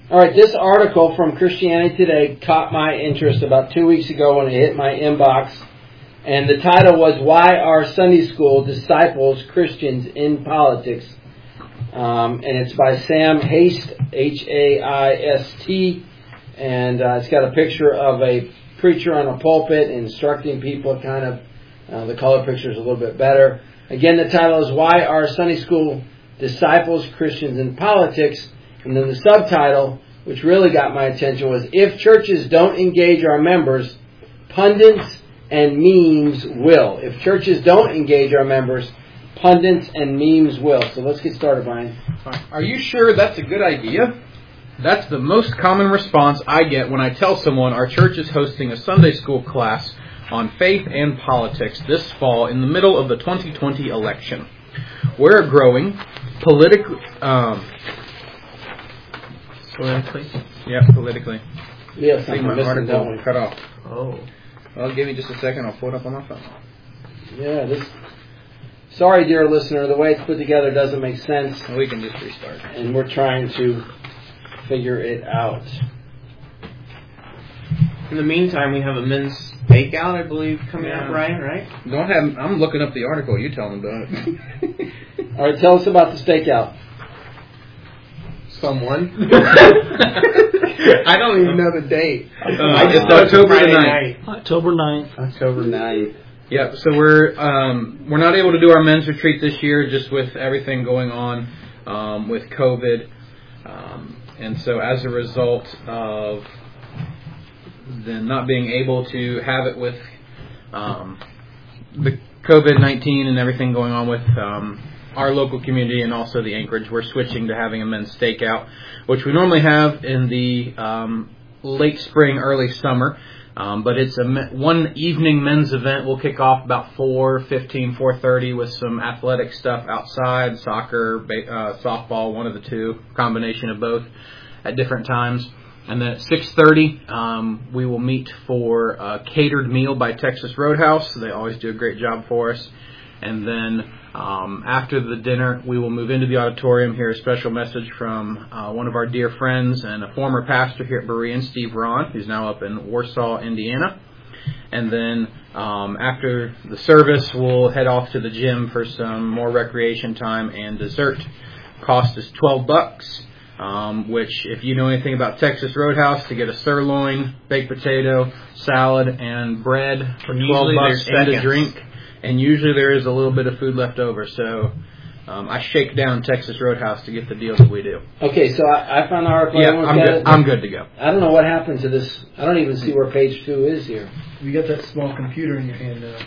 All right, this article from Christianity Today caught my interest about 2 weeks ago when it hit my inbox. And the title was, Why Our Sunday School Disciples Christians in Politics. And it's by Sam Haist, Haist. And it's got a picture of a preacher on a pulpit instructing people kind of. The color picture is a little bit better. Again, the title is Why Our Sunday School Disciples Christians in Politics. And then the subtitle, which really got my attention, was If Churches Don't Engage Our Members, Pundits and Memes Will. If churches don't engage our members, pundits and memes will. So let's get started, Brian. Are you sure that's a good idea? That's the most common response I get when I tell someone our church is hosting a Sunday school class on faith and politics this fall in the middle of the 2020 election. We're growing politically. Yeah, politically. Yeah, I think my article cut off. Oh. Well, give me just a second. I'll pull it up on my phone. Yeah, sorry, dear listener, the way it's put together doesn't make sense. We can just restart. And we're trying to figure it out. In the meantime, we have a men's stakeout, I believe, coming up, Ryan, right? I'm looking up the article. You tell them about it. All right, tell us about the stakeout. Someone. I don't even know the date. I just October 9th. October 9th. October 9th. Yeah, so we're not able to do our men's retreat this year just with everything going on with COVID. And so as a result of then not being able to have it with the COVID-19 and everything going on with our local community and also the Anchorage, we're switching to having a men's stakeout, which we normally have in the late spring, early summer. But it's a one evening men's event. We'll kick off about 4:15, 4:30 with some athletic stuff outside, soccer, softball, one of the two, combination of both at different times. And then at 6:30, we will meet for a catered meal by Texas Roadhouse. They always do a great job for us. And then after the dinner, we will move into the auditorium, hear a special message from one of our dear friends and a former pastor here at Berean, Steve Ron, who's now up in Warsaw, Indiana. And then after the service, we'll head off to the gym for some more recreation time and dessert. Cost is $12. Which, if you know anything about Texas Roadhouse, to get a sirloin, baked potato, salad, and bread for $12 and a drink. And usually there is a little bit of food left over. So I shake down Texas Roadhouse to get the deals that we do. Okay, so I found the article. Yeah, I'm good to go. I don't know what happened to this. I don't even see where page 2 is here. You got that small computer in your hand now.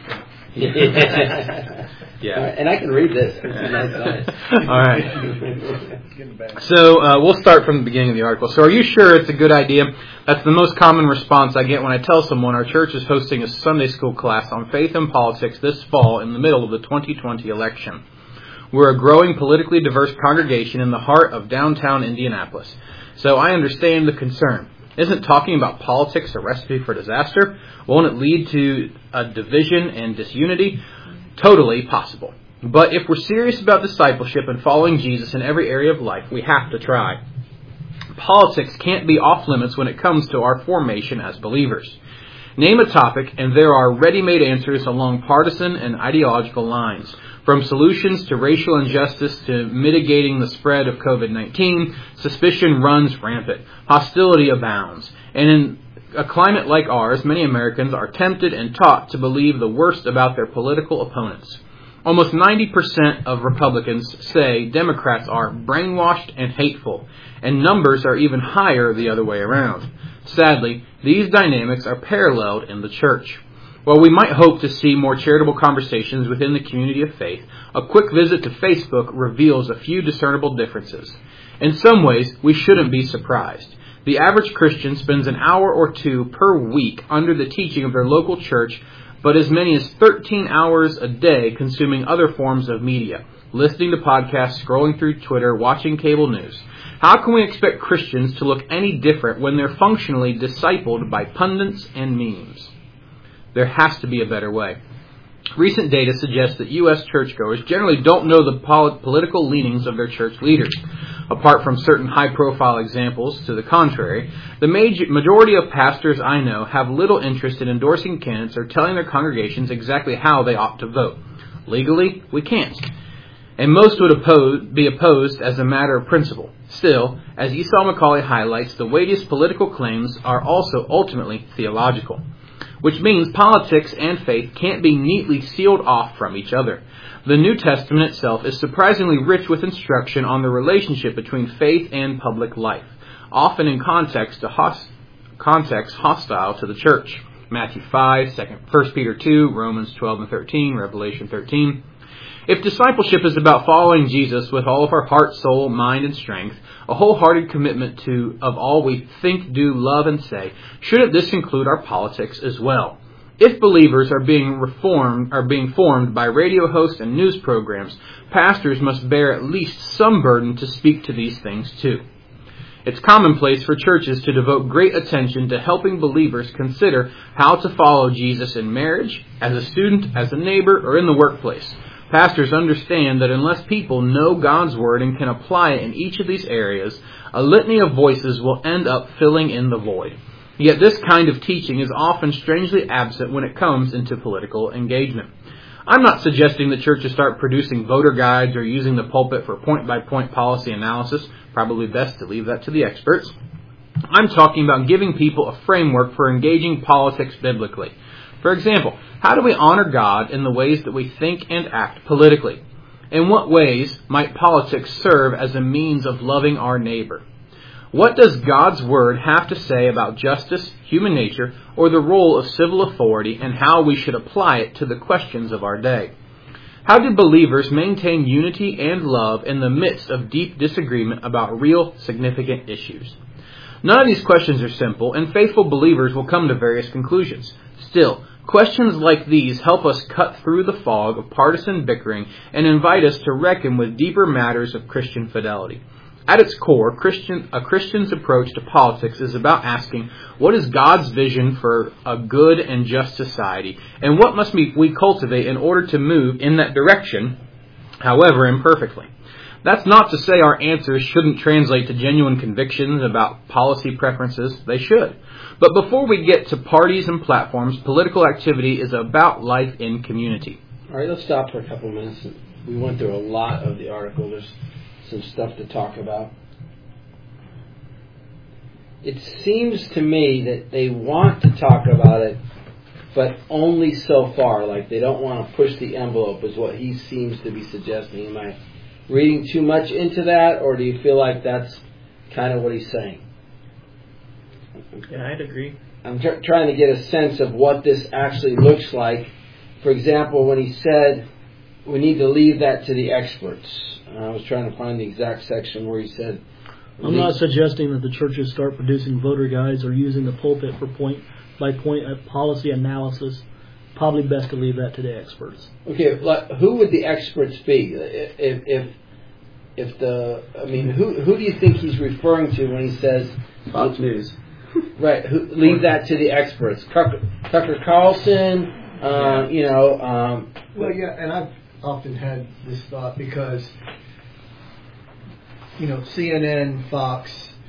Yeah. And I can read this. All right. So we'll start from the beginning of the article. So are you sure it's a good idea? That's the most common response I get when I tell someone our church is hosting a Sunday school class on faith and politics this fall in the middle of the 2020 election. We're a growing politically diverse congregation in the heart of downtown Indianapolis. So I understand the concern. Isn't talking about politics a recipe for disaster? Won't it lead to a division and disunity? Totally possible. But if we're serious about discipleship and following Jesus in every area of life, we have to try. Politics can't be off limits when it comes to our formation as believers. Name a topic and there are ready-made answers along partisan and ideological lines. From solutions to racial injustice to mitigating the spread of COVID-19, suspicion runs rampant. Hostility abounds. And in a climate like ours, many Americans are tempted and taught to believe the worst about their political opponents. Almost 90% of Republicans say Democrats are brainwashed and hateful, and numbers are even higher the other way around. Sadly, these dynamics are paralleled in the church. While we might hope to see more charitable conversations within the community of faith, a quick visit to Facebook reveals a few discernible differences. In some ways, we shouldn't be surprised. The average Christian spends an hour or two per week under the teaching of their local church, but as many as 13 hours a day consuming other forms of media, listening to podcasts, scrolling through Twitter, watching cable news. How can we expect Christians to look any different when they're functionally discipled by pundits and memes? There has to be a better way. Recent data suggests that U.S. churchgoers generally don't know the political leanings of their church leaders. Apart from certain high-profile examples to the contrary, the majority of pastors I know have little interest in endorsing candidates or telling their congregations exactly how they ought to vote. Legally, we can't. And most would be opposed as a matter of principle. Still, as Esau McCaulley highlights, the weightiest political claims are also ultimately theological, which means politics and faith can't be neatly sealed off from each other. The New Testament itself is surprisingly rich with instruction on the relationship between faith and public life, often in context hostile to the church. Matthew 5, 1 Peter 2, Romans 12 and 13, Revelation 13. If discipleship is about following Jesus with all of our heart, soul, mind, and strength, a wholehearted commitment of all we think, do, love, and say, shouldn't this include our politics as well? If believers are being formed by radio hosts and news programs, pastors must bear at least some burden to speak to these things too. It's commonplace for churches to devote great attention to helping believers consider how to follow Jesus in marriage, as a student, as a neighbor, or in the workplace. Pastors understand that unless people know God's Word and can apply it in each of these areas, a litany of voices will end up filling in the void. Yet this kind of teaching is often strangely absent when it comes into political engagement. I'm not suggesting that churches start producing voter guides or using the pulpit for point-by-point policy analysis. Probably best to leave that to the experts. I'm talking about giving people a framework for engaging politics biblically. For example, how do we honor God in the ways that we think and act politically? In what ways might politics serve as a means of loving our neighbor? What does God's Word have to say about justice, human nature, or the role of civil authority, and how we should apply it to the questions of our day? How do believers maintain unity and love in the midst of deep disagreement about real, significant issues? None of these questions are simple, and faithful believers will come to various conclusions. Still, questions like these help us cut through the fog of partisan bickering and invite us to reckon with deeper matters of Christian fidelity. At its core, a Christian's approach to politics is about asking, what is God's vision for a good and just society, and what must we cultivate in order to move in that direction, however imperfectly? That's not to say our answers shouldn't translate to genuine convictions about policy preferences. They should. But before we get to parties and platforms, political activity is about life in community. All right, let's stop for a couple of minutes. We went through a lot of the article. There's some stuff to talk about. It seems to me that they want to talk about it, but only so far. Like they don't want to push the envelope is what he seems to be suggesting. Am I reading too much into that, or do you feel like that's kind of what he's saying? Yeah, I'd agree. I'm trying to get a sense of what this actually looks like. For example, when he said we need to leave that to the experts. I was trying to find the exact section where he said... I'm not suggesting that the churches start producing voter guides or using the pulpit for point-by-point policy analysis. Probably best to leave that to the experts. Okay, who would the experts be? Who do you think he's referring to when he says... Fox News. Right, leave that to the experts. Tucker Carlson, Well, yeah, and I've often had this thought because, CNN, Fox,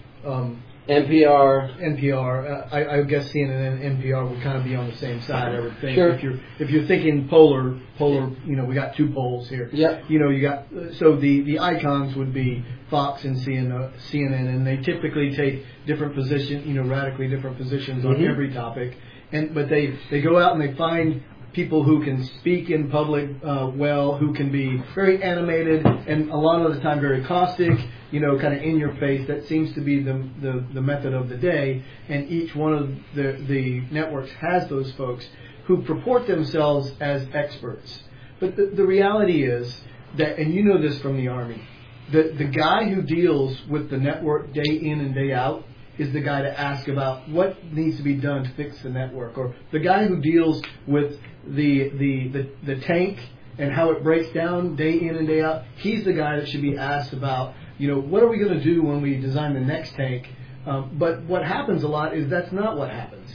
NPR. I guess CNN and NPR would kind of be on the same side. I would think. Sure. If you're thinking polar, we got two poles here. Yeah. You got the icons would be Fox and CNN, and they typically take different positions, radically different positions on every topic. But they go out and they find people who can speak in public well, who can be very animated and a lot of the time very caustic, kind of in your face. That seems to be the method of the day. And each one of the networks has those folks who purport themselves as experts. But the reality is that, and you know this from the Army, the guy who deals with the network day in and day out is the guy to ask about what needs to be done to fix the network, or the guy who deals with the tank and how it breaks down day in and day out. He's the guy that should be asked about, what are we going to do when we design the next tank? But what happens a lot is that's not what happens.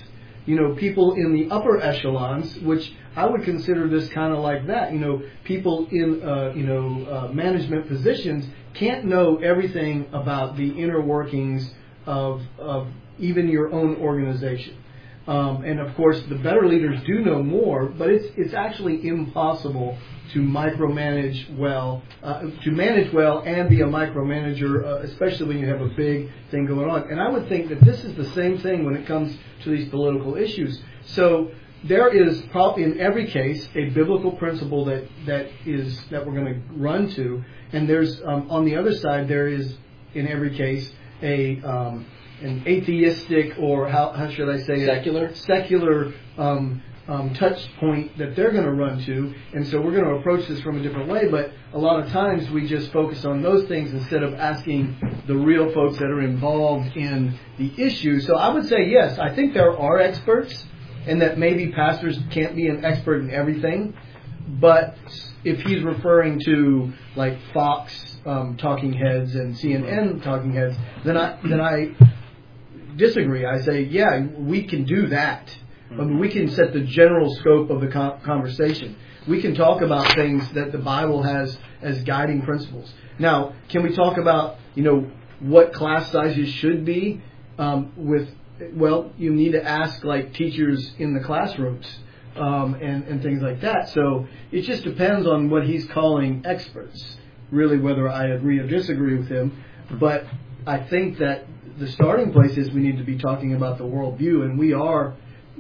people in the upper echelons, which I would consider this kind of like that. People in management positions can't know everything about the inner workings of even your own organization. And of course, the better leaders do know more, but it's actually impossible to micromanage well, to manage well and be a micromanager, especially when you have a big thing going on. And I would think that this is the same thing when it comes to these political issues. So there is probably in every case a biblical principle that we're going to run to, and there's on the other side there is in every case an atheistic, or how should I say it? Secular touch point that they're going to run to, and so we're going to approach this from a different way. But a lot of times we just focus on those things instead of asking the real folks that are involved in the issue. So I would say yes, I think there are experts, and that maybe pastors can't be an expert in everything. But if he's referring to like Fox talking heads and CNN talking heads, then I disagree. I say, yeah, we can do that. I mean, we can set the general scope of the conversation. We can talk about things that the Bible has as guiding principles. Now, can we talk about, what class sizes should be? Well, you need to ask like teachers in the classrooms and things like that. So it just depends on what he's calling experts, really, whether I agree or disagree with him. But I think that the starting place is we need to be talking about the worldview, and we are,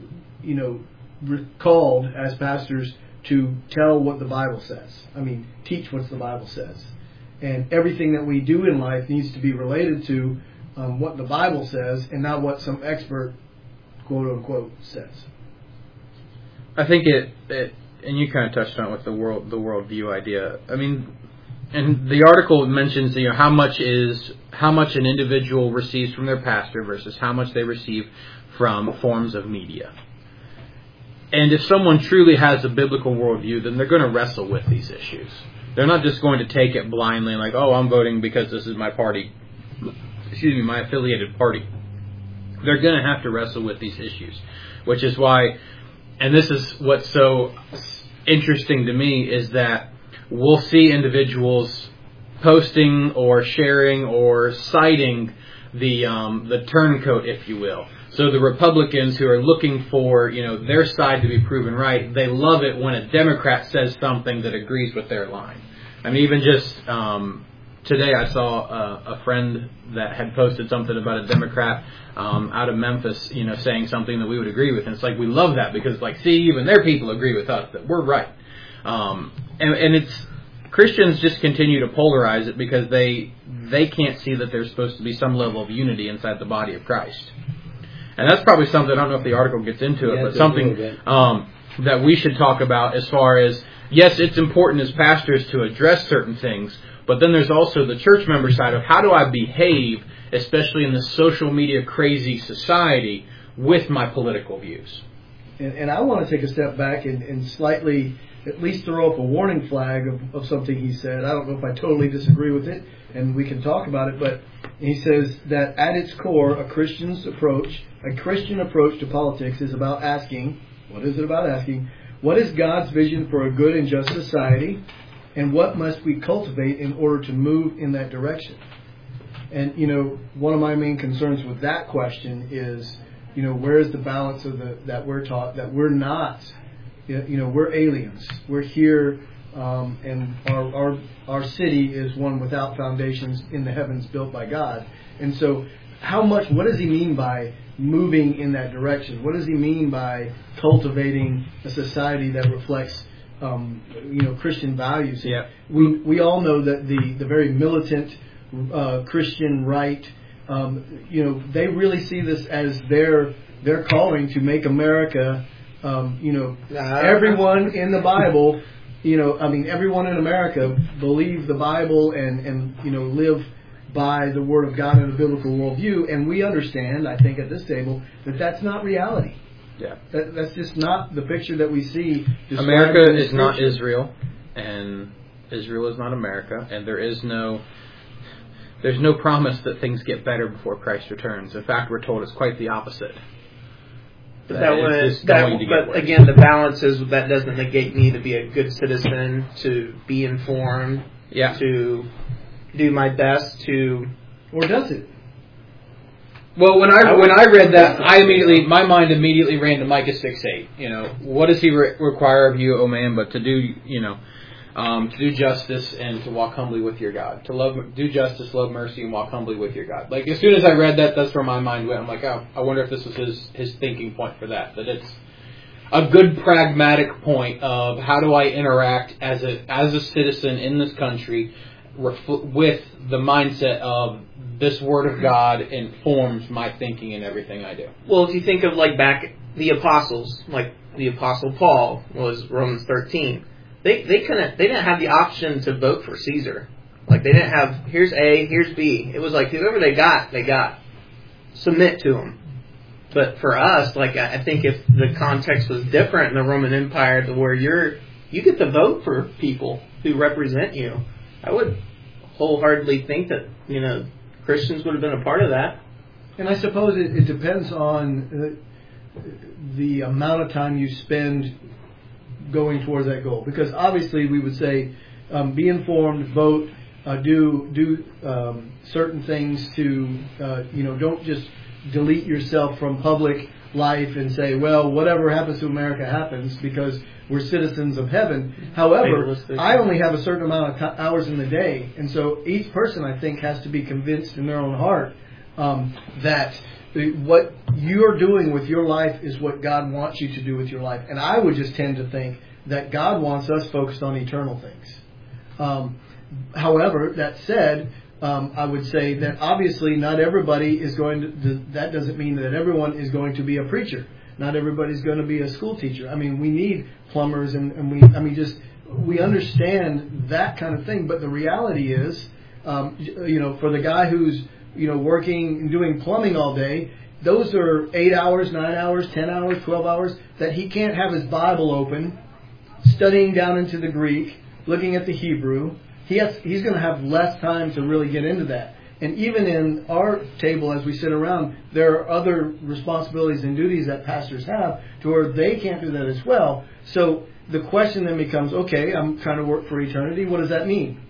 called as pastors to tell what the Bible says. I mean, teach what the Bible says. And everything that we do in life needs to be related to what the Bible says and not what some expert, quote unquote, says. I think it and you kind of touched on it with the worldview idea. I mean, and the article mentions how much an individual receives from their pastor versus how much they receive from forms of media. And if someone truly has a biblical worldview, then they're going to wrestle with these issues. They're not just going to take it blindly like, oh, I'm voting because this is my party, my affiliated party. They're going to have to wrestle with these issues, which is why, and this is what's so interesting to me, is that we'll see individuals posting or sharing or citing the turncoat, if you will. So the Republicans who are looking for, their side to be proven right, they love it when a Democrat says something that agrees with their line. I mean, even just today I saw a friend that had posted something about a Democrat out of Memphis, saying something that we would agree with. And it's like, we love that because, see, even their people agree with us that we're right. And it's Christians just continue to polarize it because they can't see that there's supposed to be some level of unity inside the body of Christ. And that's probably something, I don't know if the article gets into it, but something that we should talk about as far as, yes, it's important as pastors to address certain things, but then there's also the church member side of how do I behave, especially in this social media crazy society, with my political views. And I want to take a step back and slightly at least throw up a warning flag of something he said. I don't know if I totally disagree with it, and we can talk about it, but he says that at its core, a Christian approach to politics is about asking, what is it about asking? What is God's vision for a good and just society? And what must we cultivate in order to move in that direction? And, one of my main concerns with that question is, where is the balance of that we're taught that we're not, we're aliens. We're here, and our city is one without foundations in the heavens built by God. And so what does he mean by moving in that direction? What does he mean by cultivating a society that reflects Christian values? Yeah. We all know that the very militant Christian right, they really see this as their calling to make America, everyone in the Bible, everyone in America believe the Bible and live by the Word of God in a biblical worldview. And we understand, I think, at this table, that that's not reality. Yeah. That's just not the picture that we see. America is not Israel, and Israel is not America, and there's no promise that things get better before Christ returns. In fact, we're told it's quite the opposite. But that would, it's going to get but worse. again, the balance is that doesn't negate me to be a good citizen, to be informed, to do my best to. Or does it? Well, when I read that, my mind immediately ran to Micah 6:8. What does he require of you, O man, but to do, to do justice and to walk humbly with your God, to do justice, love mercy, and walk humbly with your God. Like as soon as I read that, that's where my mind went. I'm like, oh, I wonder if this was his thinking point for that. That it's a good pragmatic point of how do I interact as a citizen in this country with the mindset of this Word of God informs my thinking and everything I do. Well, if you think of like back the apostles, like the Apostle Paul was Romans 13. They didn't have the option to vote for Caesar. Like they didn't have here's A, here's B. It was like whoever they got. Submit to them. But for us, like I think if the context was different in the Roman Empire, to where you get to vote for people who represent you, I would wholeheartedly think that Christians would have been a part of that. And I suppose it depends on the amount of time you spend going towards that goal. Because obviously we would say be informed, vote, do certain things to, don't just delete yourself from public life and say, well, whatever happens to America happens because we're citizens of heaven. However, I only have a certain amount of hours in the day. And so each person, I think, has to be convinced in their own heart that what you're doing with your life is what God wants you to do with your life. And I would just tend to think that God wants us focused on eternal things. However, that said, I would say that obviously not everybody is going to, that doesn't mean that everyone is going to be a preacher. Not everybody's going to be a school teacher. I mean, we need plumbers and we understand that kind of thing. But the reality is, for the guy who's, working and doing plumbing all day, those are 8 hours, 9 hours, 10 hours, 12 hours that he can't have his Bible open, studying down into the Greek, looking at the Hebrew. He's going to have less time to really get into that. And even in our table as we sit around, there are other responsibilities and duties that pastors have to where they can't do that as well. So the question then becomes, okay, I'm trying to work for eternity. What does that mean?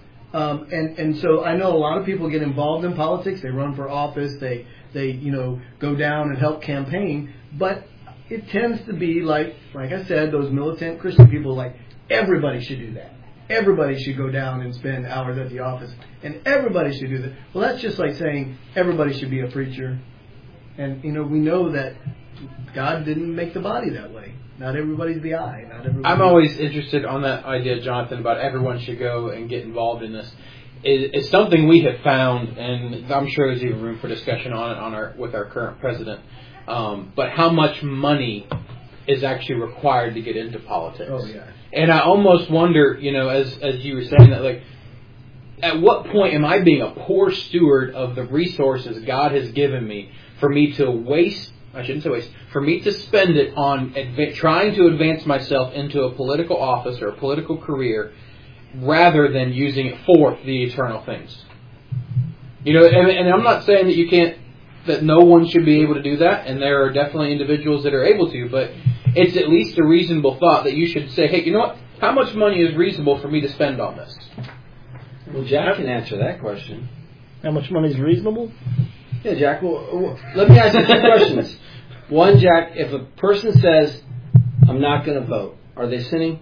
And so I know a lot of people get involved in politics. They run for office. They go down and help campaign. But it tends to be like I said, those militant Christian people, like everybody should do that. Everybody should go down and spend hours at the office. And everybody should do that. Well, that's just like saying everybody should be a preacher. And, we know that God didn't make the body that way. Not everybody's the eye. Not everybody. I'm always interested on that idea, Jonathan, about everyone should go and get involved in this. It's something we have found, and I'm sure there's even room for discussion on it with our current president. But how much money is actually required to get into politics? Oh, yeah. And I almost wonder, as you were saying that, like, at what point am I being a poor steward of the resources God has given me for me to waste? I shouldn't say waste. For me to spend it on trying to advance myself into a political office or a political career, rather than using it for the eternal things. And I'm not saying that that no one should be able to do that, and there are definitely individuals that are able to, but it's at least a reasonable thought that you should say, hey, you know what? How much money is reasonable for me to spend on this? Well, Jack can answer that question. How much money is reasonable? Yeah, Jack. Well, let me ask you two questions. One, Jack, if a person says, I'm not going to vote, are they sinning?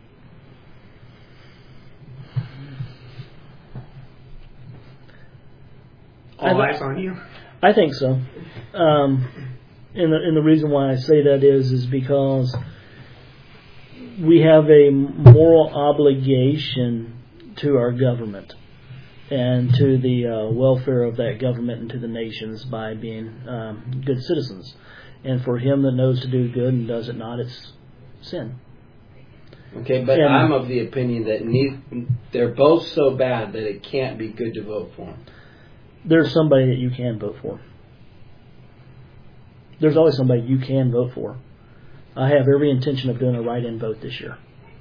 All eyes on you. I think so. And the reason why I say that is because we have a moral obligation to our government and to the welfare of that government and to the nations by being good citizens. And for him that knows to do good and does it not, it's sin. Okay, but I'm of the opinion that they're both so bad that it can't be good to vote for them. There's somebody that you can vote for. There's always somebody you can vote for. I have every intention of doing a write-in vote this year.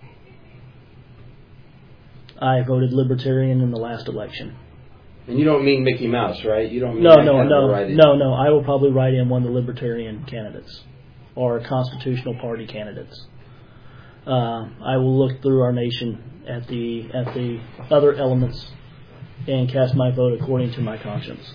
I voted Libertarian in the last election. And you don't mean Mickey Mouse, right? You don't mean No. I will probably write in one of the Libertarian candidates. are constitutional party candidates. I will look through our nation at the other elements and cast my vote according to my conscience.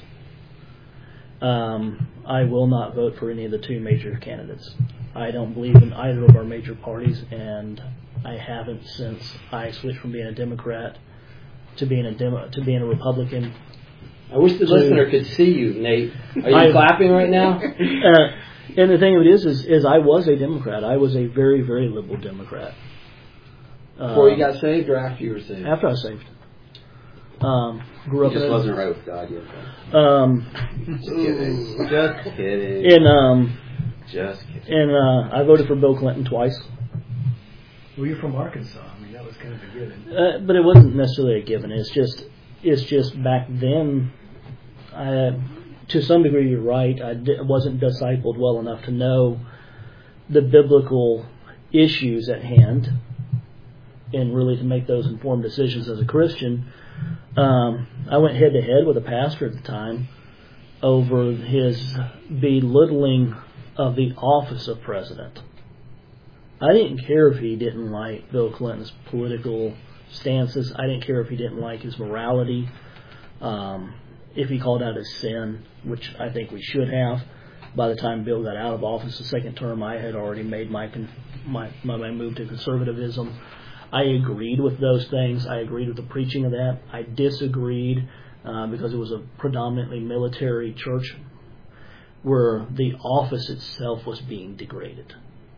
I will not vote for any of the two major candidates. I don't believe in either of our major parties, and I haven't since I switched from being a Democrat to being a Republican. I wish the listener could see you, Nate. Are you clapping right now? And the thing of it is I was a Democrat. I was a very, very liberal Democrat. Before you got saved, or after you were saved? After I was saved. Grew up just in wasn't right with God yet. Just kidding. Just kidding. Just kidding. And I voted for Bill Clinton twice. Well, you're from Arkansas. I mean, that was kind of a given. But it wasn't necessarily a given. It's just back then. To some degree, you're right. I wasn't discipled well enough to know the biblical issues at hand, and really to make those informed decisions as a Christian. I went head to head with a pastor at the time over his belittling of the office of president. I didn't care if he didn't like Bill Clinton's political stances. I didn't care if he didn't like his morality. If he called out his sin, which I think we should have. By the time Bill got out of office the second term, I had already made my move to conservatism. I agreed with those things. I agreed with the preaching of that. I disagreed because it was a predominantly military church where the office itself was being degraded.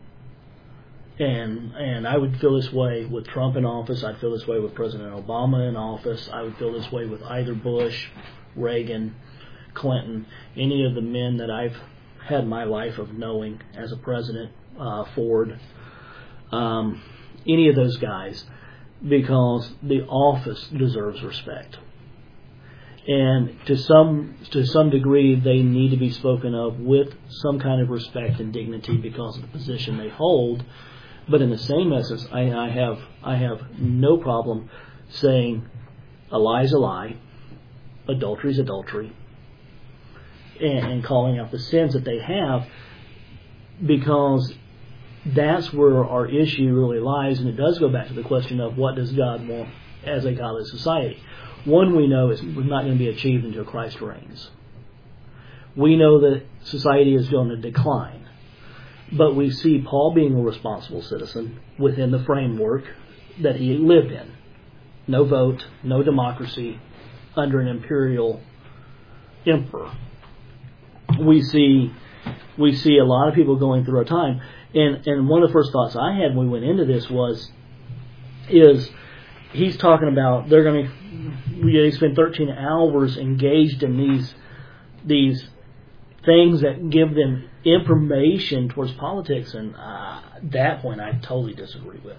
And I would feel this way with Trump in office. I'd feel this way with President Obama in office. I would feel this way with either Bush, Reagan, Clinton, any of the men that I've had my life of knowing as a president, Ford, any of those guys, because the office deserves respect. And to some degree, they need to be spoken of with some kind of respect and dignity because of the position they hold. But in the same essence, I have no problem saying a lie is a lie, adultery is adultery, and calling out the sins that they have, because that's where our issue really lies. And it does go back to the question of what does God want as a godless society. One we know is not going to be achieved until Christ reigns. We know that society is going to decline. But we see Paul being a responsible citizen within the framework that he lived in. No vote, no democracy, under an imperial emperor. We see a lot of people going through a time. And one of the first thoughts I had when we went into this is he's talking about they spend 13 hours engaged in these things that give them information towards politics, and that point I totally disagree with.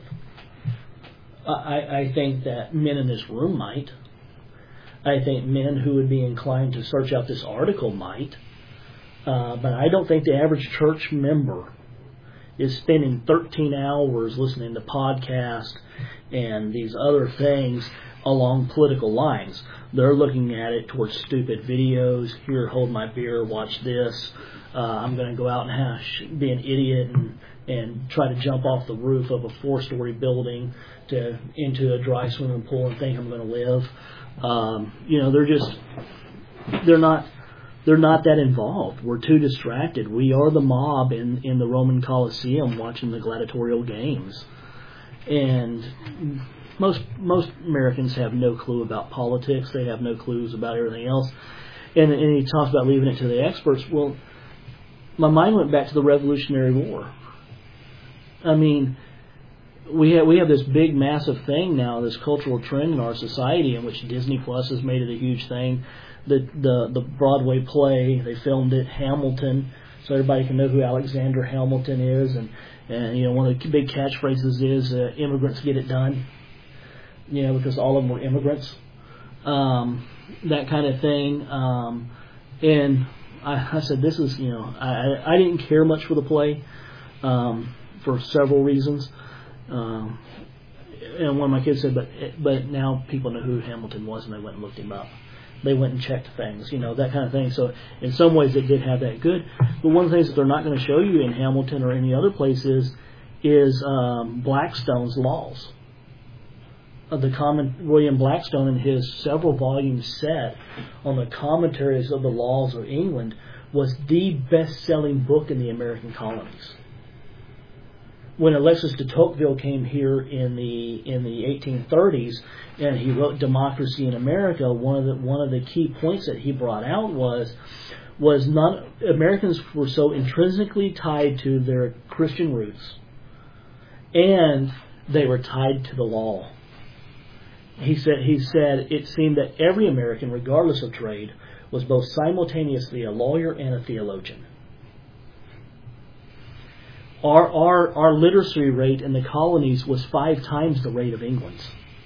I think that men in this room might. I think men who would be inclined to search out this article might. But I don't think the average church member is spending 13 hours listening to podcasts and these other things along political lines. They're looking at it towards stupid videos. Here, hold my beer, watch this. I'm going to go out and be an idiot and try to jump off the roof of a 4-story building into a dry swimming pool and think I'm going to live. They're not that involved. We're too distracted. We are the mob in the Roman Colosseum watching the gladiatorial games. And most Americans have no clue about politics. They have no clues about everything else. And he talks about leaving it to the experts. Well, my mind went back to the Revolutionary War. I mean, we have this big, massive thing now, this cultural trend in our society in which Disney Plus has made it a huge thing. The Broadway play, they filmed it, Hamilton, so everybody can know who Alexander Hamilton is. And one of the big catchphrases is immigrants get it done. Because all of them were immigrants. That kind of thing. And I said, this is, I didn't care much for the play for several reasons. And one of my kids said, but now people know who Hamilton was, and they went and looked him up. They went and checked things, that kind of thing. So in some ways it did have that good. But one of the things that they're not going to show you in Hamilton or any other places is Blackstone's laws. William Blackstone, in his several volume set on the commentaries of the laws of England, was the best-selling book in the American colonies. When Alexis de Tocqueville came here in the 1830s and he wrote Democracy in America, one of the key points that he brought out was not Americans were so intrinsically tied to their Christian roots, and they were tied to the law. He said it seemed that every American, regardless of trade, was both simultaneously a lawyer and a theologian. Our literacy rate in the colonies was 5 times the rate of England's.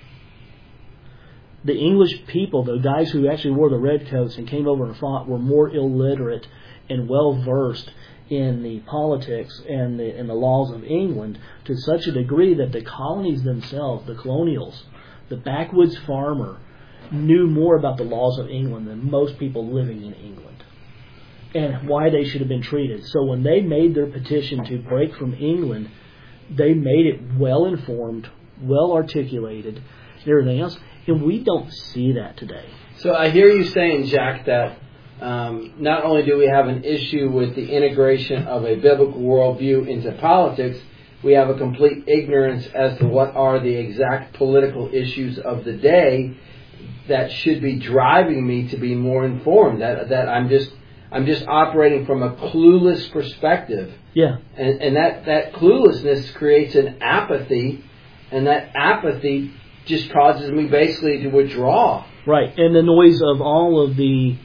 The English people, the guys who actually wore the redcoats and came over and fought, were more illiterate and well versed in the politics and the laws of England to such a degree that the colonies themselves, the colonials, the backwoods farmer, knew more about the laws of England than most people living in England and why they should have been treated. So when they made their petition to break from England, they made it well informed, well articulated, and everything else. And we don't see that today. So I hear you saying, Jack, that not only do we have an issue with the integration of a biblical worldview into politics, we have a complete ignorance as to what are the exact political issues of the day that should be driving me to be more informed. That I'm just operating from a clueless perspective. Yeah. And that cluelessness creates an apathy, and that apathy just causes me basically to withdraw. Right. And the noise of all of the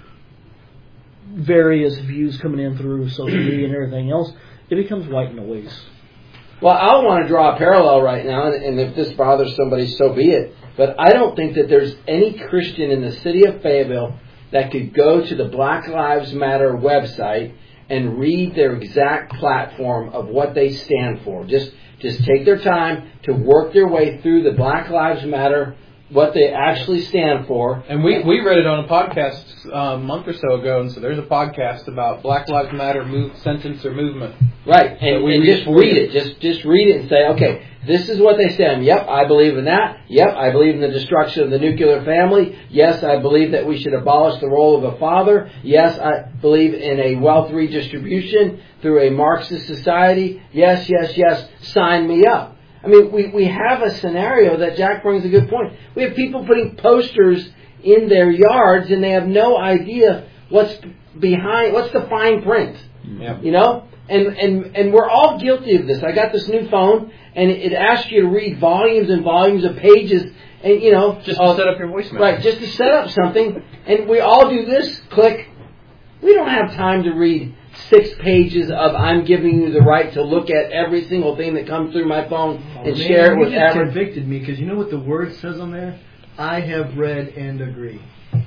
various views coming in through social media and everything else, it becomes white noise. Well, I want to draw a parallel right now, and if this bothers somebody, so be it. But I don't think that there's any Christian in the city of Fayetteville that could go to the Black Lives Matter website and read their exact platform of what they stand for. Just take their time to work their way through the Black Lives Matter, what they actually stand for. And we read it on a podcast a month or so ago, and so there's a podcast about Black Lives Matter sentence or movement. Right, and just read it. Just read it and say, okay, this is what they stand. Yep, I believe in that. Yep, I believe in the destruction of the nuclear family. Yes, I believe that we should abolish the role of a father. Yes, I believe in a wealth redistribution through a Marxist society. Yes, sign me up. I mean, we have a scenario that Jack brings a good point. We have people putting posters in their yards and they have no idea what's the fine print. Yeah. You know? And we're all guilty of this. I got this new phone and it asks you to read volumes and volumes of pages and just to set up your voicemail. Right, just to set up something, and we all do this, click. We don't have time to read 6 pages of I'm giving you the right to look at every single thing that comes through my phone and share it with everyone. You just convicted me because you know what the word says on there? I have read and agree.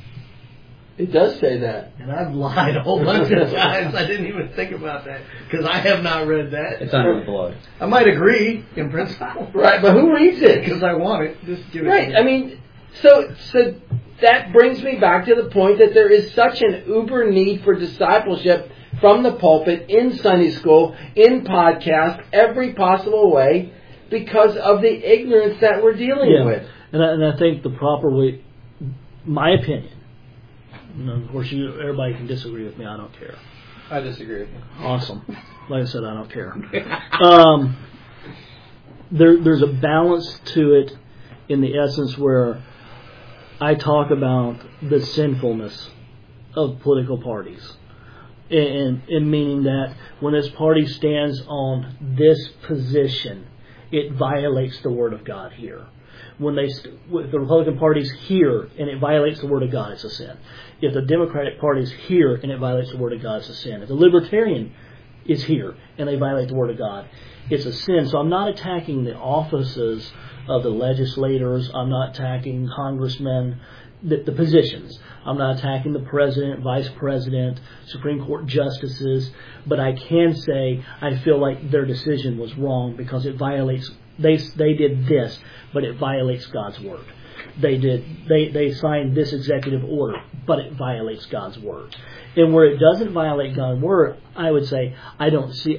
It does say that. And I've lied a whole bunch of times. I didn't even think about that because I have not read that. It's under the blood. I might agree in principle. Right, but who reads it? Because I want it. Just give it right, to me. I mean, so that brings me back to the point that there is such an uber need for discipleship from the pulpit, in Sunday school, in podcast, every possible way, because of the ignorance that we're dealing with. And I think the proper way, my opinion, and of course everybody can disagree with me, I don't care. I disagree with you. Awesome. Like I said, I don't care. There's a balance to it in the essence where I talk about the sinfulness of political parties. And meaning that when this party stands on this position, it violates the Word of God here. When the Republican Party's here and it violates the Word of God, it's a sin. If the Democratic Party's here and it violates the Word of God, it's a sin. If the Libertarian is here and they violate the Word of God, it's a sin. So I'm not attacking the offices of the legislators. I'm not attacking congressmen, the positions. I'm not attacking the president, vice president, Supreme Court justices. But I can say I feel like their decision was wrong because it violates. They did this, but it violates God's word. they signed this executive order, but it violates God's word. And where it doesn't violate God's word, I would say I don't see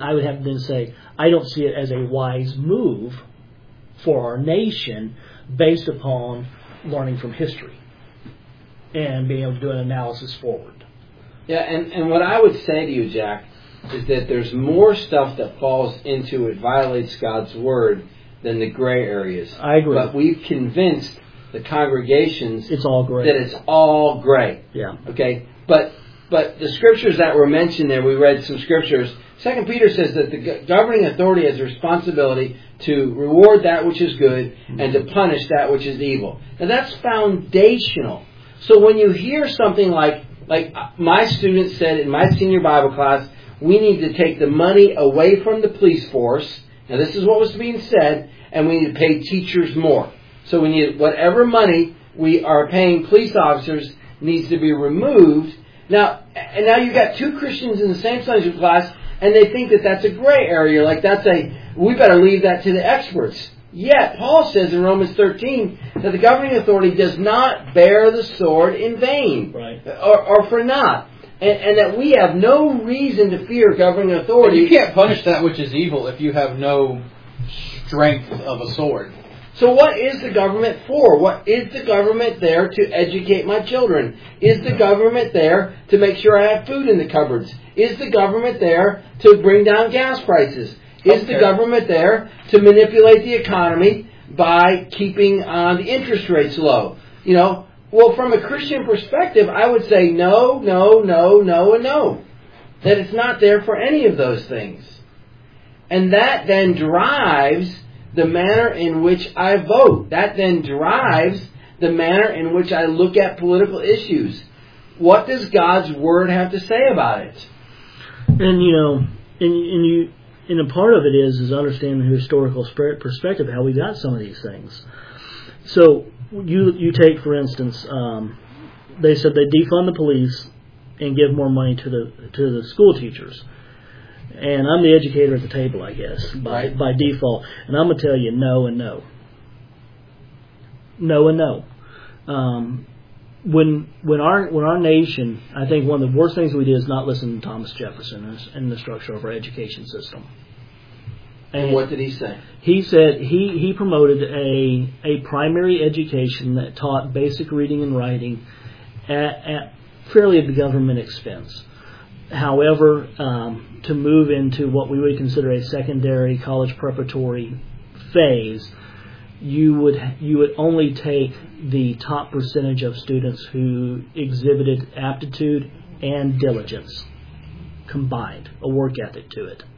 it as a wise move for our nation based upon learning from history and being able to do an analysis forward. Yeah, and what I would say to you, Jack, is that there's more stuff that falls into it violates God's word than the gray areas. I agree. But we've convinced the congregations it's all gray. that it's all gray. Yeah. Okay? But the scriptures that were mentioned there, we read some scriptures. 2 Peter says that the governing authority has a responsibility to reward that which is good and to punish that which is evil. Now that's foundational. So when you hear something like my students said in my senior Bible class, we need to take the money away from the police force. Now this is what was being said, and we need to pay teachers more. So we need whatever money we are paying police officers needs to be removed. Now you've got two Christians in the same Sunday school class, and they think that that's a gray area. Like we better leave that to the experts. Yet Paul says in Romans 13 that the governing authority does not bear the sword in vain, right, or for naught. And that we have no reason to fear governing authority. But you can't punish that which is evil if you have no strength of a sword. So what is the government for? What is the government there to educate my children? Is the government there to make sure I have food in the cupboards? Is the government there to bring down gas prices? Is the government there to manipulate the economy by keeping the interest rates low? Well, from a Christian perspective, I would say no, no, no, no, and no. That it's not there for any of those things. And that then drives the manner in which I vote. That then drives the manner in which I look at political issues. What does God's Word have to say about it? And, and a part of it is understanding the historical perspective, how we got some of these things. So, you take, for instance, they said they defund the police and give more money to the school teachers. And I'm the educator at the table, I guess, by default. And I'm going to tell you no and no. No and no. When our nation, I think one of the worst things we did is not listen to Thomas Jefferson and the structure of our education system. And what did he say? He said he promoted a primary education that taught basic reading and writing at fairly at the government expense. However, to move into what we would consider a secondary college preparatory phase, you would only take the top percentage of students who exhibited aptitude and diligence combined, a work ethic to it.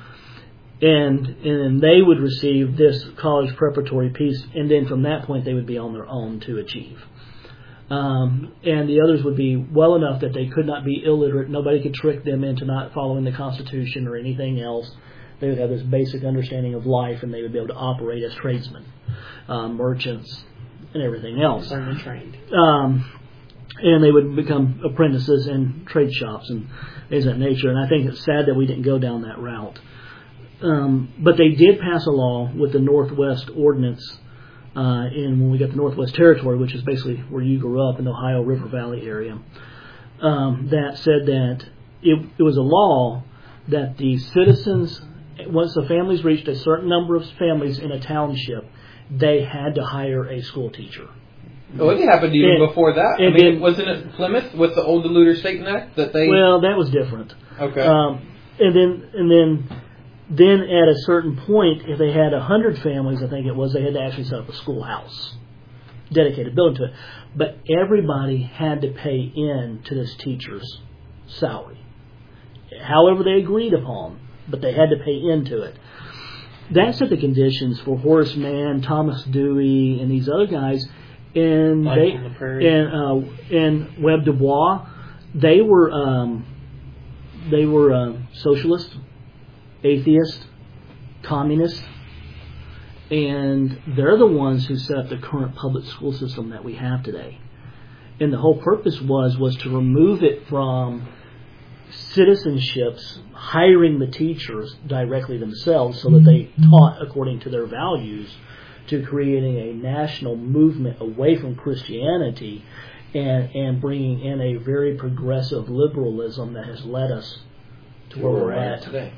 And they would receive this college preparatory piece, and then from that point they would be on their own to achieve. And the others would be well enough that they could not be illiterate. Nobody could trick them into not following the Constitution or anything else. They would have this basic understanding of life, and they would be able to operate as tradesmen, merchants, and everything else. Learn trained. And they would become apprentices in trade shops and things of that nature. And I think it's sad that we didn't go down that route. But they did pass a law with the Northwest Ordinance when we got the Northwest Territory, which is basically where you grew up in the Ohio River Valley area, that said that it was a law that the citizens, once the families reached a certain number of families in a township, they had to hire a school teacher. Oh, it happened even before that. I mean, wasn't it Plymouth with the old Deluder Satan Act that they? Well, that was different. Okay. And then at a certain point, if they had 100 families, I think it was, they had to actually set up a schoolhouse, dedicated building to it. But everybody had to pay in to this teacher's salary, however they agreed upon, but they had to pay into it. That set the conditions for Horace Mann, Thomas Dewey, and these other guys. And Webb Du Bois, they were socialist, atheist, communist, and they're the ones who set up the current public school system that we have today. And the whole purpose was to remove it from citizenships hiring the teachers directly themselves so that they taught according to their values to creating a national movement away from Christianity and bringing in a very progressive liberalism that has led us to where we're at today.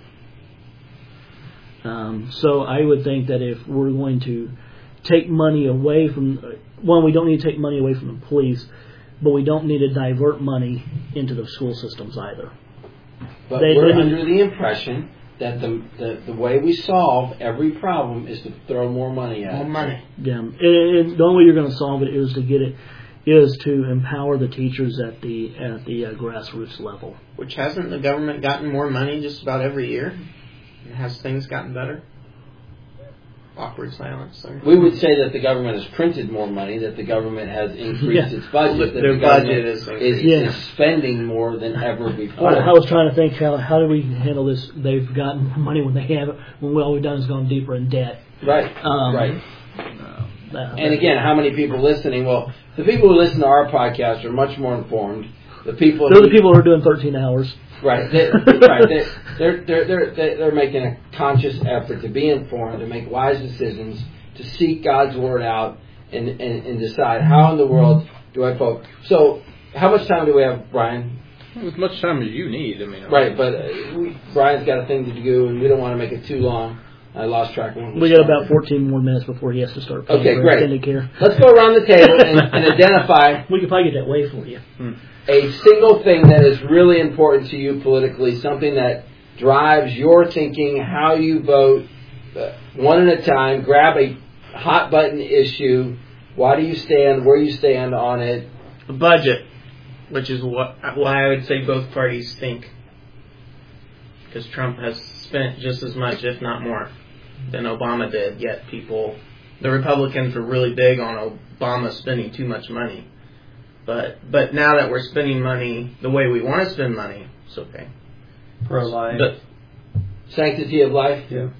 So I would think that if we're going to take money away from, one, we don't need to take money away from the police, but we don't need to divert money into the school systems either. But we're under the impression that the way we solve every problem is to throw more money at it. More money. Yeah, and the only way you're going to solve it is to empower the teachers at the grassroots level. Which hasn't the government gotten more money just about every year? And has things gotten better? Awkward silence there. We would say that the government has printed more money, that the government has increased its budget, that Their the budget government is is spending more than ever before. I was trying to think how do we handle this? They've gotten more money when they have it, when all we've done is gone deeper in debt. Right, right. And again, how many people listening? Well, the people who listen to our podcast are much more informed. The people they're the people who are doing 13 hours. Right, they're making a conscious effort to be informed, to make wise decisions, to seek God's word out, and decide how in the world do I vote. So, how much time do we have, Brian? As much time as you need. I mean, right, but Brian's got a thing to do, and we don't want to make it too long. I lost track of when we got about 14 more minutes before he has to start paying for extended care. Let's go around the table and identify. We could probably get that way for you. A single thing that is really important to you politically, something that drives your thinking, how you vote, one at a time. Grab a hot button issue. Why do you stand? Where you stand on it? The budget, which is why I would say both parties think, because Trump has spent just as much, if not more, than Obama did. Yet the Republicans were really big on Obama spending too much money. But now that we're spending money the way we want to spend money, it's okay. Pro-life. But sanctity of life? Yeah.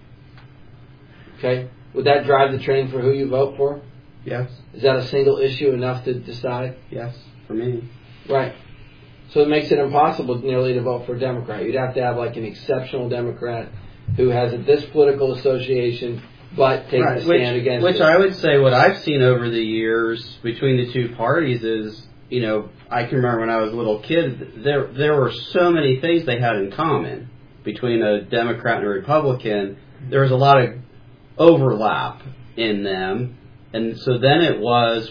Okay. Would that drive the train for who you vote for? Yes. Is that a single issue enough to decide? Yes, for me. Right. So it makes it impossible nearly to vote for a Democrat. You'd have to have like an exceptional Democrat who has this political association but takes a stand against it. Which I would say what I've seen over the years between the two parties is, I can remember when I was a little kid, there were so many things they had in common between a Democrat and a Republican. There was a lot of overlap in them, and so then it was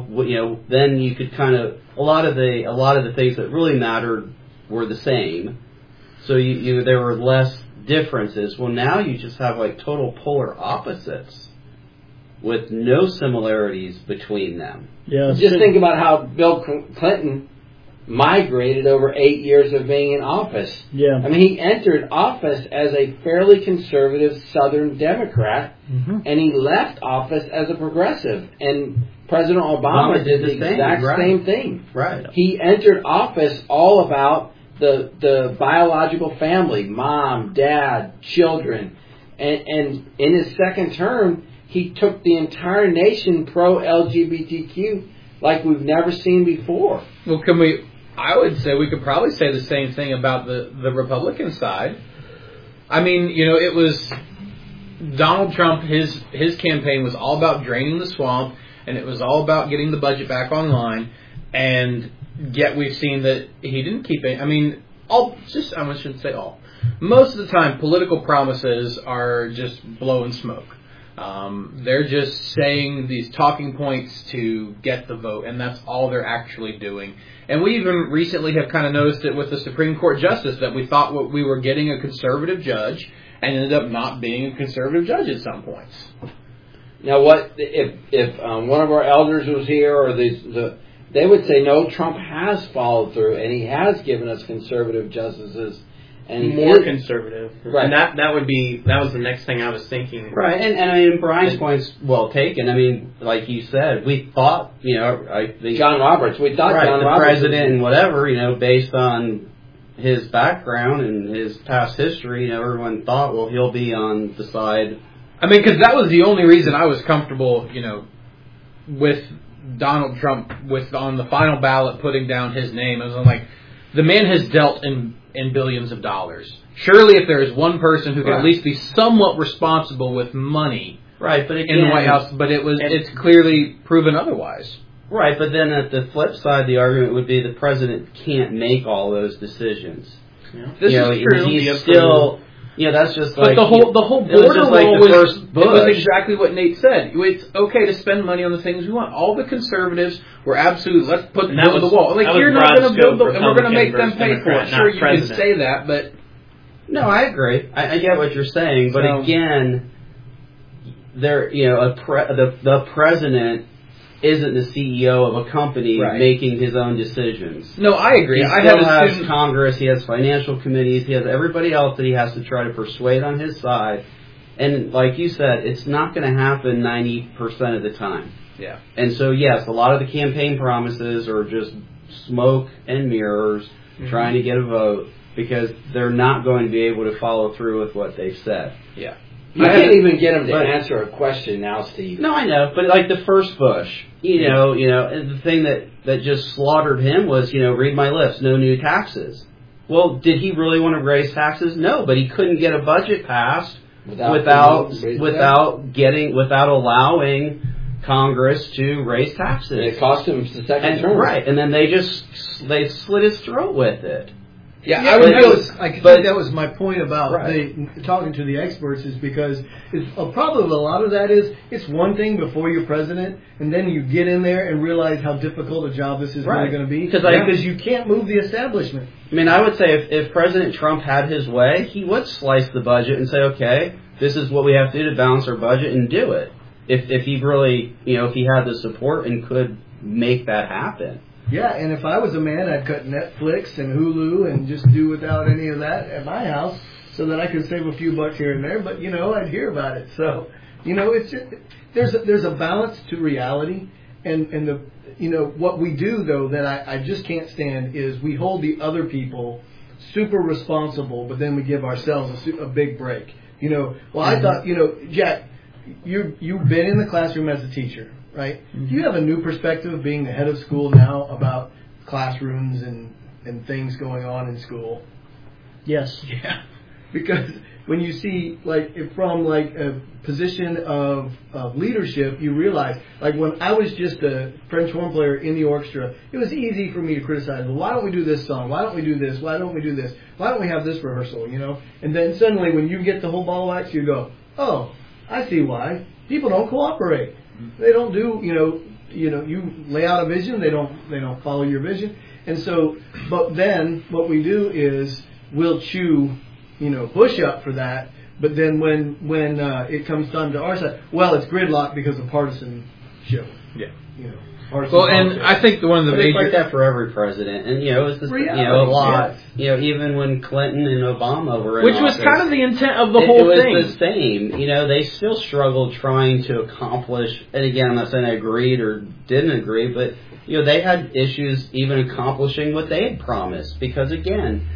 then you could kind of a lot of the things that really mattered were the same. So there were less differences. Well, now you just have like total polar opposites with no similarities between them. Yeah, just think about how Bill Clinton migrated over 8 years of being in office. Yeah. I mean, he entered office as a fairly conservative Southern Democrat, and he left office as a progressive. And President Obama did the exact same thing. Right. He entered office all about the biological family, mom, dad, children. And in his second term, he took the entire nation pro-LGBTQ like we've never seen before. Well, I would say we could probably say the same thing about the Republican side. I mean, it was Donald Trump, his campaign was all about draining the swamp, and it was all about getting the budget back online, and yet we've seen that he didn't keep it. I mean, I shouldn't say all. Most of the time, political promises are just blowing smoke. They're just saying these talking points to get the vote, and that's all they're actually doing. And we even recently have kind of noticed it with the Supreme Court justice, that we thought we were getting a conservative judge, and ended up not being a conservative judge at some points. Now, what if one of our elders was here, or they would say, no, Trump has followed through, and he has given us conservative justices. And more conservative. Right. And that was the next thing I was thinking. Right, and I mean, Brian's point's well taken. I mean, like you said, we thought, John Roberts, the president and whatever, based on his background and his past history, everyone thought, well, he'll be on the side. I mean, because that was the only reason I was comfortable, with Donald Trump, on the final ballot putting down his name. I was like, the man has dealt in billions of dollars. Surely if there is one person who can at least be somewhat responsible with money, Right, but again, in the White House, but it's clearly proven otherwise. Right, but then at the flip side, the argument would be the president can't make all those decisions. Yeah. This is true. He's still, that's just but like the whole it was border just like wall the first Bush. it was exactly what Nate said. It's okay to spend money on the things we want. All the conservatives were absolutely let's build the wall. Like you're not going to build and we're going to make them pay for it. Sure, you can say that, but no, I agree. I get what you're saying, but again, the president isn't the CEO of a company making his own decisions. No, I agree. He still has Congress, he has financial committees, he has everybody else that he has to try to persuade on his side. And like you said, it's not going to happen 90% of the time. Yeah. And so, yes, a lot of the campaign promises are just smoke and mirrors trying to get a vote because they're not going to be able to follow through with what they've said. Yeah. You can't even get him to answer a question now, Steve. No, I know, but like the first Bush, and the thing that just slaughtered him was, read my lips, no new taxes. Well, did he really want to raise taxes? No, but he couldn't get a budget passed without allowing Congress to raise taxes. And it cost him the second term. Right, and then they slit his throat with it. Yeah, I think that was my point about talking to the experts is because probably a lot of that is it's one thing before you're president and then you get in there and realize how difficult a job this is really going to be because you can't move the establishment. I mean, I would say if President Trump had his way, he would slice the budget and say, okay, this is what we have to do to balance our budget and do it. If he really, if he had the support and could make that happen. Yeah, and if I was a man, I'd cut Netflix and Hulu and just do without any of that at my house so that I could save a few bucks here and there. But, I'd hear about it. So, it's just, there's a balance to reality. And what we do, though, that I just can't stand is we hold the other people super responsible, but then we give ourselves a big break. I thought, Jack, you've been in the classroom as a teacher. Right? Do you have a new perspective of being the head of school now about classrooms and things going on in school? Yes. Yeah. Because when you see from a position of leadership, you realize when I was just a French horn player in the orchestra, it was easy for me to criticize. Well, why don't we do this song? Why don't we do this? Why don't we do this? Why don't we have this rehearsal? And then suddenly when you get the whole ball of wax, you go, oh, I see why. People don't cooperate. They don't do, you lay out a vision, they don't follow your vision. And so, but then what we do is we'll chew, Bush up for that. But then when it comes time to our side, well, it's gridlock because of partisanship. Yeah. Well, and I think one of the major... It's like that for every president. And, it's just, a lot. Yes. Even when Clinton and Obama were in Which office, was kind of the intent of the whole thing. It was the same. They still struggled trying to accomplish... And again, I'm not saying I agreed or didn't agree, but, they had issues even accomplishing what they had promised. Because, again...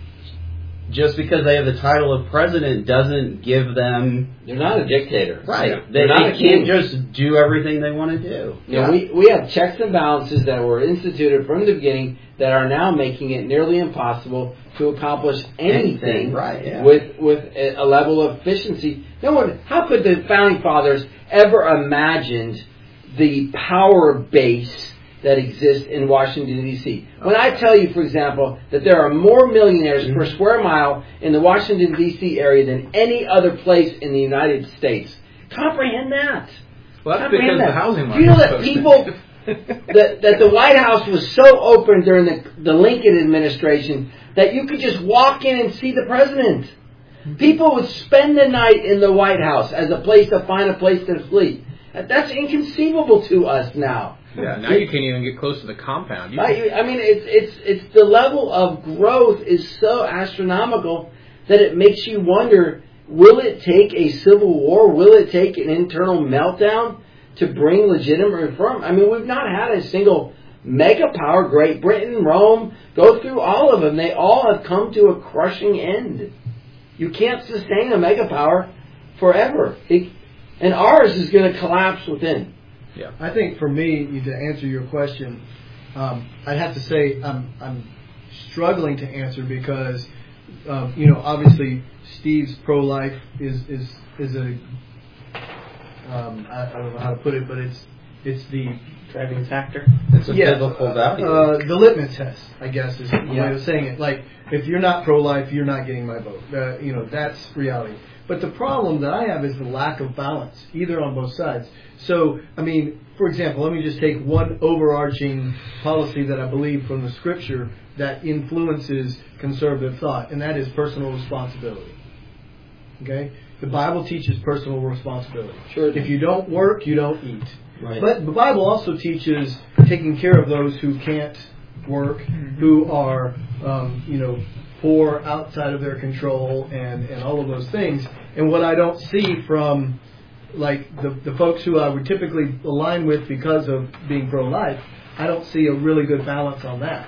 Just because they have the title of president doesn't give them... They're not a dictator. Right. They can't just do everything they want to do. We have checks and balances that were instituted from the beginning that are now making it nearly impossible to accomplish anything with a level of efficiency. How could the Founding Fathers ever imagined the power base that exists in Washington, D.C. When I tell you, for example, that there are more millionaires per square mile in the Washington, D.C. area than any other place in the United States, comprehend that. Well, that's because the housing market. Do you know that people, that the White House was so open during the Lincoln administration that you could just walk in and see the president. People would spend the night in the White House as a place to find a place to sleep. That's inconceivable to us now. Yeah, now you can't even get close to the compound. It's the level of growth is so astronomical that it makes you wonder, will it take a civil war? Will it take an internal meltdown to bring legitimate reform? We've not had a single mega power, Great Britain, Rome, go through all of them. They all have come to a crushing end. You can't sustain a mega power forever. And ours is going to collapse within. Yeah, I think for me, to answer your question, I'd have to say I'm struggling to answer because, obviously Steve's pro-life is a I don't know how to put it, but it's the driving factor. It's a biblical value. The litmus test, I guess, is the way of saying it. Like, if you're not pro-life, you're not getting my vote. That's reality. But the problem that I have is the lack of balance, either on both sides. So, I mean, for example, let me just take one overarching policy that I believe from the Scripture that influences conservative thought, and that is personal responsibility. Okay? The Bible teaches personal responsibility. Sure. If you don't work, you don't eat. Right. But the Bible also teaches taking care of those who can't work, who are, poor, outside of their control, and all of those things. And what I don't see from, like, the folks who I would typically align with because of being pro-life, I don't see a really good balance on that.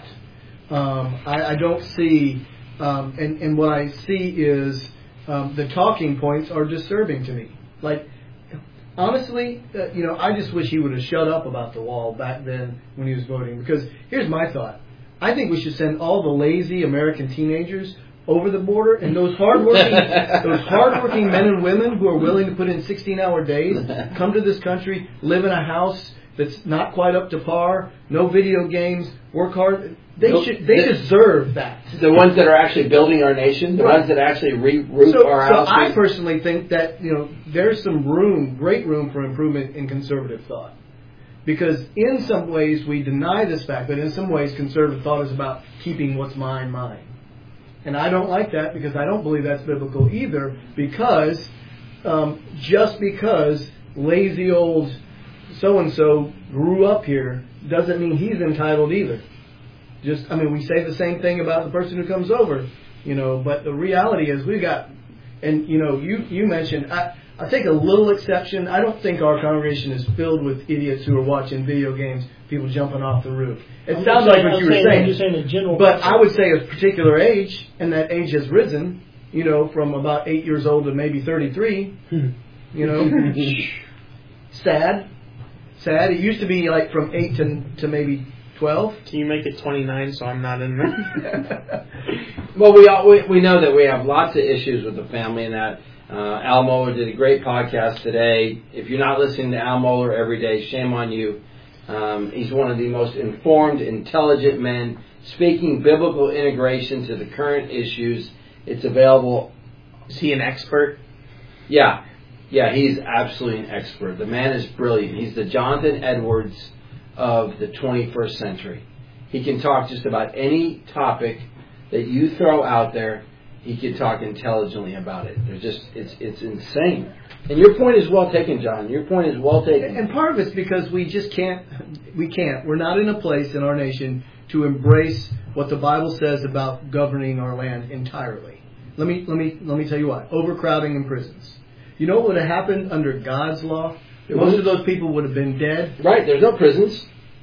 I don't see, and what I see is the talking points are disturbing to me. Like, honestly, I just wish he would have shut up about the wall back then when he was voting. Because here's my thought. I think we should send all the lazy American teenagers over the border, and those hardworking men and women who are willing to put in 16-hour days, come to this country, live in a house that's not quite up to par, no video games, work hard. They deserve that. The ones that are actually building our nation, the ones that actually roof our house. So I personally think that there's some great room for improvement in conservative thought. Because in some ways we deny this fact, but in some ways conservative thought is about keeping what's mine. And I don't like that, because I don't believe that's biblical either, because just because lazy old so-and-so grew up here doesn't mean he's entitled either. We say the same thing about the person who comes over, but the reality is we've got, and you mentioned, I take a little exception. I don't think our congregation is filled with idiots who are watching video games, people jumping off the roof. It sounds like what you were saying. I'm just saying in general. But I would say a particular age, and that age has risen, from about 8 years old to maybe 33. Sad. It used to be like from 8 to maybe 12. Can you make it 29 so I'm not in there? Well, we know that we have lots of issues with the family, and that Al Mohler did a great podcast today. If you're not listening to Al Mohler every day, shame on you. He's one of the most informed, intelligent men, speaking biblical integration to the current issues. It's available. Is he an expert? Yeah, he's absolutely an expert. The man is brilliant. He's the Jonathan Edwards of the 21st century. He can talk just about any topic that you throw out there. He can talk intelligently about it. It's insane. And your point is well taken, John. Your point is well taken. And part of it's because we just can't. We're not in a place in our nation to embrace what the Bible says about governing our land entirely. Let me tell you what. Overcrowding in prisons. You know what would have happened under God's law? Most of those people would have been dead. Right. There's no prisons.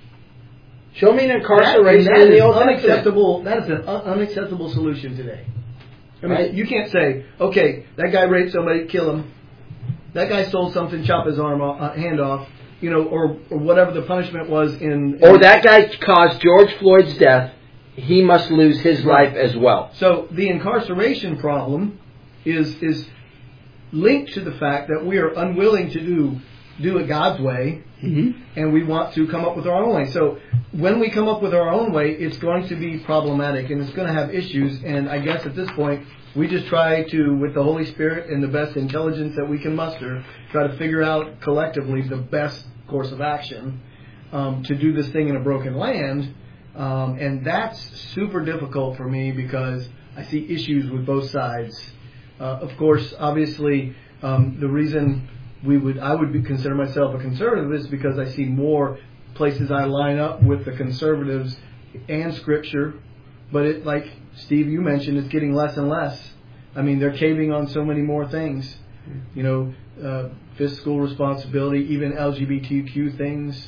Show me an incarceration in the Old Testament. That is an unacceptable solution today. You can't say, okay, that guy raped somebody, kill him. That guy stole something, chop his hand off. Or whatever the punishment was Or that guy caused George Floyd's death. He must lose his life as well. So the incarceration problem is linked to the fact that we are unwilling to do it God's way, and we want to come up with our own way. So when we come up with our own way, it's going to be problematic, and it's going to have issues. And I guess at this point, we just try to, with the Holy Spirit and the best intelligence that we can muster, try to figure out collectively the best course of action to do this thing in a broken land. And that's super difficult for me because I see issues with both sides. Of course, obviously, the reason I would consider myself a conservative is because I see more places I line up with the conservatives and Scripture. But like Steve, you mentioned, it's getting less and less. They're caving on so many more things. Fiscal responsibility, even LGBTQ things.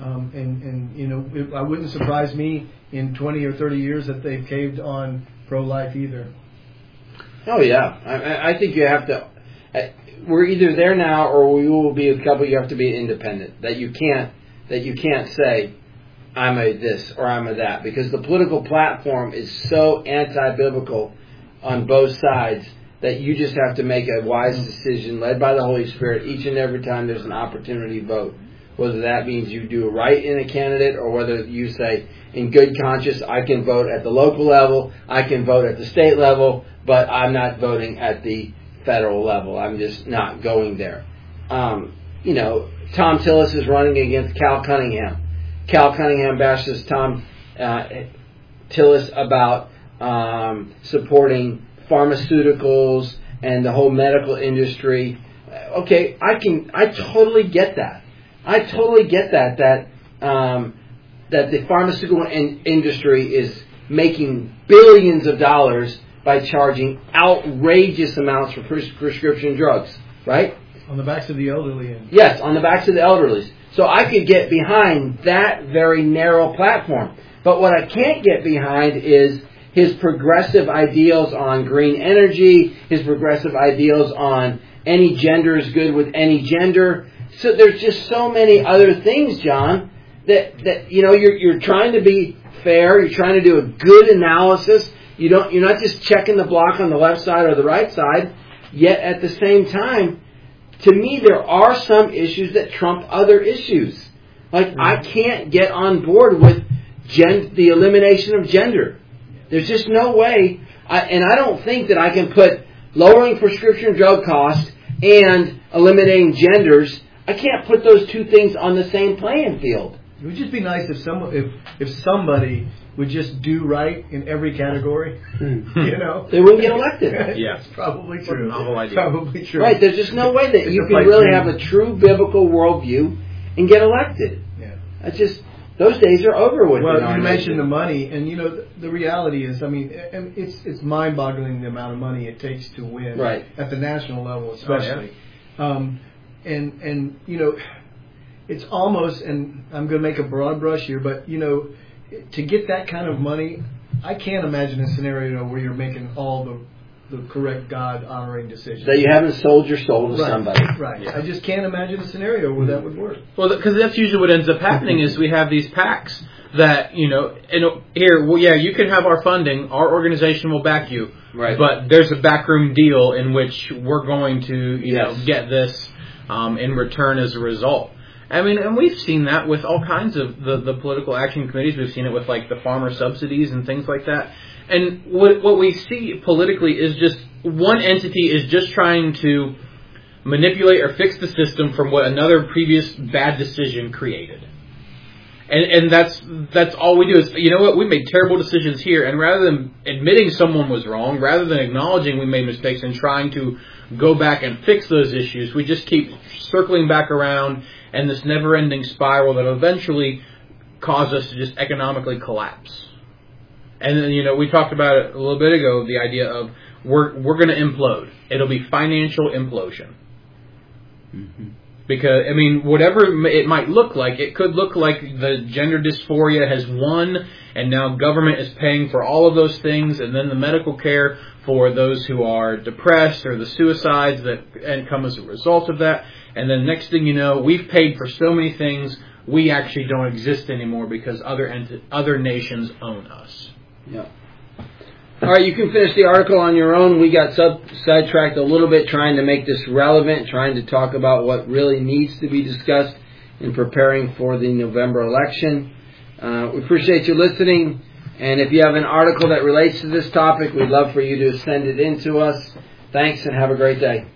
It wouldn't surprise me in 20 or 30 years that they've caved on pro-life either. Oh, yeah. I think you have to... We're either there now or we will be a couple. You have to be independent. That you can't say, I'm a this or I'm a that. Because the political platform is so anti-biblical on both sides that you just have to make a wise decision led by the Holy Spirit each and every time there's an opportunity to vote. Whether that means you do right in a candidate or whether you say, in good conscience, I can vote at the local level, I can vote at the state level, but I'm not voting at the federal level. I'm just not going there. Tom Tillis is running against Cal Cunningham. Cal Cunningham bashes Tom Tillis about supporting pharmaceuticals and the whole medical industry. Okay, I totally get that. I totally get that the pharmaceutical industry is making billions of dollars by charging outrageous amounts for prescription drugs, right? On the backs of the elderly. Yes, on the backs of the elderly. So I could get behind that very narrow platform. But what I can't get behind is his progressive ideals on green energy, his progressive ideals on any gender is good with any gender. So there's just so many other things, John, that you're trying to be fair, you're trying to do a good analysis. You're not just checking the block on the left side or the right side. Yet at the same time, to me, there are some issues that trump other issues. Like, I can't get on board with the elimination of gender. There's just no way. And I don't think that I can put lowering prescription drug costs and eliminating genders. I can't put those two things on the same playing field. It would just be nice if somebody would just do right in every category. They wouldn't get elected. Yeah, it's probably true. Novel idea. Probably true. Right? There's just no way that you can really have a true biblical worldview and get elected. Yeah. That's just those days are over with. Well, you mentioned the money, and the reality is, it's mind-boggling the amount of money it takes to win, right, at the national level, especially. Oh, yeah. It's almost, and I'm going to make a broad brush here, but to get that kind of money, I can't imagine a scenario where you're making all the correct God-honoring decisions. That you haven't sold your soul to somebody. Right. Yeah. I just can't imagine a scenario where that would work. Well, because that's usually what ends up happening is we have these PACs that, you can have our funding, our organization will back you, right, but there's a backroom deal in which we're going to, get this in return as a result. I mean, and we've seen that with all kinds of the political action committees. We've seen it with, like, the farmer subsidies and things like that. And what we see politically is just one entity is just trying to manipulate or fix the system from what another previous bad decision created. And that's all we do is, we made terrible decisions here. And rather than admitting someone was wrong, rather than acknowledging we made mistakes and trying to go back and fix those issues, we just keep circling back around and this never-ending spiral that eventually caused us to just economically collapse. And then, we talked about it a little bit ago, the idea of we're going to implode. It'll be financial implosion. Mm-hmm. Because, whatever it might look like, it could look like the gender dysphoria has won, and now government is paying for all of those things, and then the medical care for those who are depressed or the suicides that come as a result of that. And then next thing you know, we've paid for so many things, we actually don't exist anymore because other nations own us. Yeah. All right, you can finish the article on your own. We got sidetracked a little bit trying to make this relevant, trying to talk about what really needs to be discussed in preparing for the November election. We appreciate you listening. And if you have an article that relates to this topic, we'd love for you to send it in to us. Thanks and have a great day.